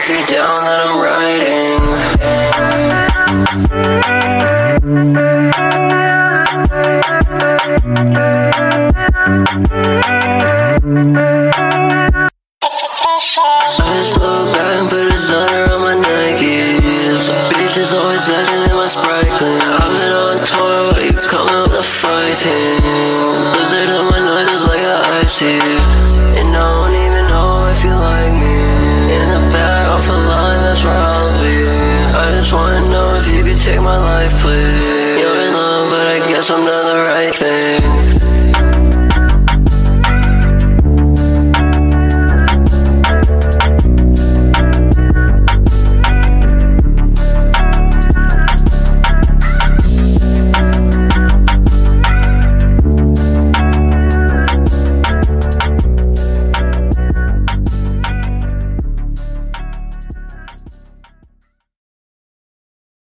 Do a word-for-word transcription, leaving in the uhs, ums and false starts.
If you're down, then I'm riding. I just blow back and put a sun around my Nikes. Bitches always legend in my Sprite clean. I've been on tour, but you coming with a fighting. Lizard on my nose is like an icy. And I don't even know if you like me. In the back off a line, that's where I'll be. I just wanna know if you could take my life, please. You're in love, but I guess I'm not the right thing.